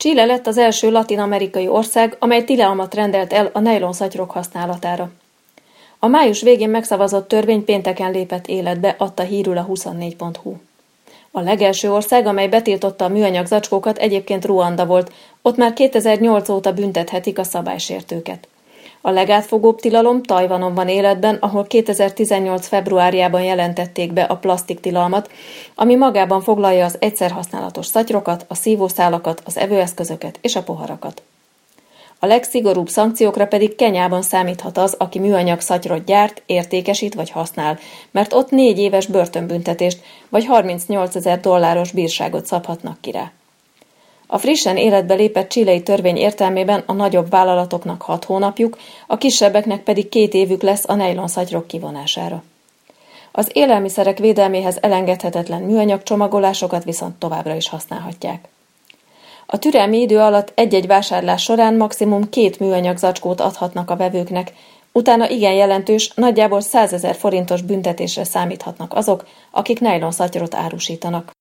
Chile lett az első latin-amerikai ország, amely tilalmat rendelt el a nejlonszatyrok használatára. A május végén megszavazott törvény pénteken lépett életbe, adta hírül a 24.hu. A legelső ország, amely betiltotta a műanyag zacskókat, egyébként Ruanda volt, ott már 2008 óta büntethetik a szabálysértőket. A legátfogóbb tilalom Tajvanon van életben, ahol 2018. februárjában jelentették be a plasztiktilalmat, ami magában foglalja az egyszerhasználatos szatyrokat, a szívószálakat, az evőeszközöket és a poharakat. A legszigorúbb szankciókra pedig Kenyában számíthat az, aki műanyag szatyrot gyárt, értékesít vagy használ, mert ott 4 éves börtönbüntetést vagy $38,000 bírságot szabhatnak ki rá. A frissen életbe lépett chilei törvény értelmében a nagyobb vállalatoknak 6 hónapjuk, a kisebbeknek pedig 2 évük lesz a nejlonszatyrok kivonására. Az élelmiszerek védelméhez elengedhetetlen műanyag csomagolásokat viszont továbbra is használhatják. A türelmi idő alatt egy-egy vásárlás során maximum 2 műanyag zacskót adhatnak a vevőknek, utána igen jelentős, nagyjából 100 000 forintos büntetésre számíthatnak azok, akik nejlonszatyrot árusítanak.